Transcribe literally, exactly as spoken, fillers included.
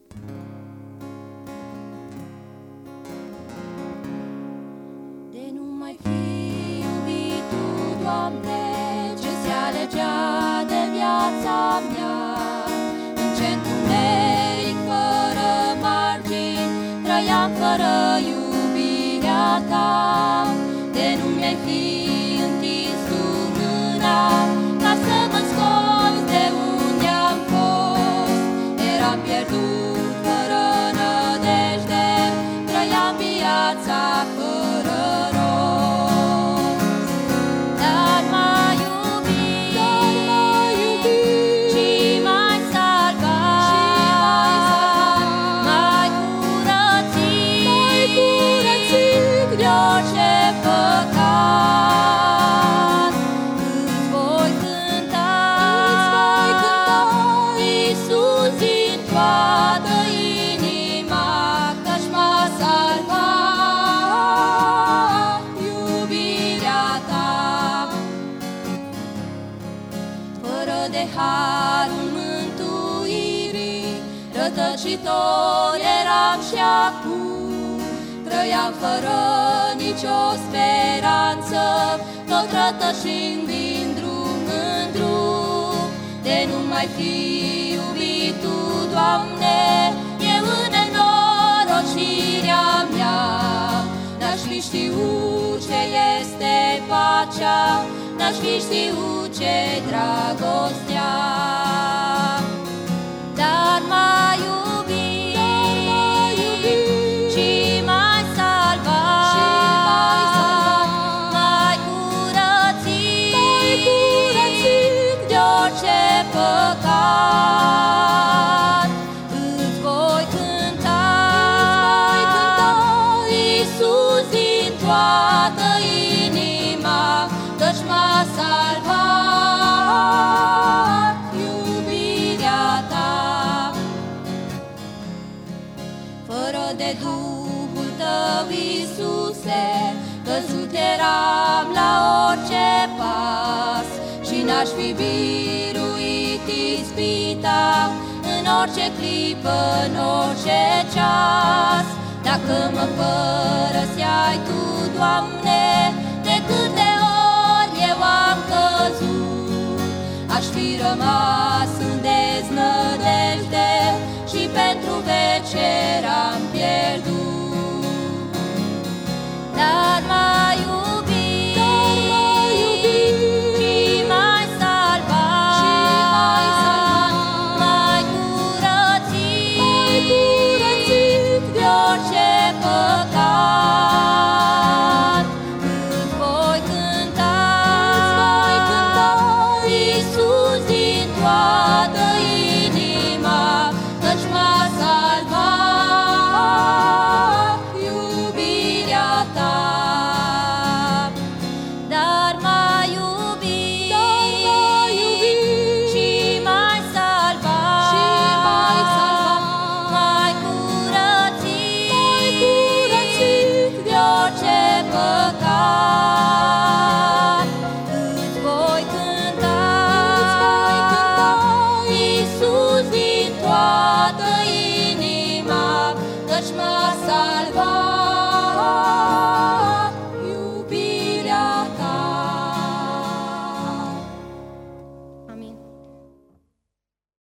De nu mai fi iubitul, Doamne, ce se alegea de viața mea, în ce întuneric fără margini trăiam fără iubirea Ta. De nu mi-ai fi întins Tu mâna ca să mă scoți de unde am fost. Eram pierdut fără nădejde, trăiam viața fără rost. Dar m-ai iubit, Dar m-ai iubit și m-ai salvat, m-ai curățit, M-ai curățit de orice păcat. Îți voi cânta, Îți voi cânta, Iisus, din toată inima, căci m-a salvat iubirea Ta. Fără de harul mântuirii, rătăcitor eram și acum. Trăiam fără nicio speranță, tot rătășind din drum în drum. De nu mai fi iubit Tu, Doamne, eu în nenorocirea mea n-aș fi știut ce este pacea, n-aș fi știut ce-i dragostea. Dar m-ai iubit, Dar m-ai iubit și m-ai salvat, și m-ai salvat, m-ai curățit, M-ai curățit de orice păcat. Îți voi cânta, Îți voi cânta, Iisus, din toată inima, căci m-a salvat iubirea Ta. Fără de Duhul Tău, Iisuse, căzut eram la orice pas și n-aș fi biruit ispita în orice clipă, în orice ceas. Dacă mă părăseai Tu, Doamne, de câte ori eu am căzut, aș fi rămas în deznădejde și pentru veci eram pierdut. Dar m-ai iubit, Dar m-ai iubit și m-ai salvat, și m-ai salvat, m-ai curățit, M-ai curățit de orice păcat. Îți voi cânta, Îți voi cânta, Iisus, din toată inima, căci m-a salvat iubirea Ta. Dar m-ai iubit, Dar m-ai iubit și m-ai salvat, și m-ai salvat, m-ai curățit, M-ai curățit de orice păcat. Îți voi cânta, Îți voi cânta, Iisus, din toată inima, căci m-a salvat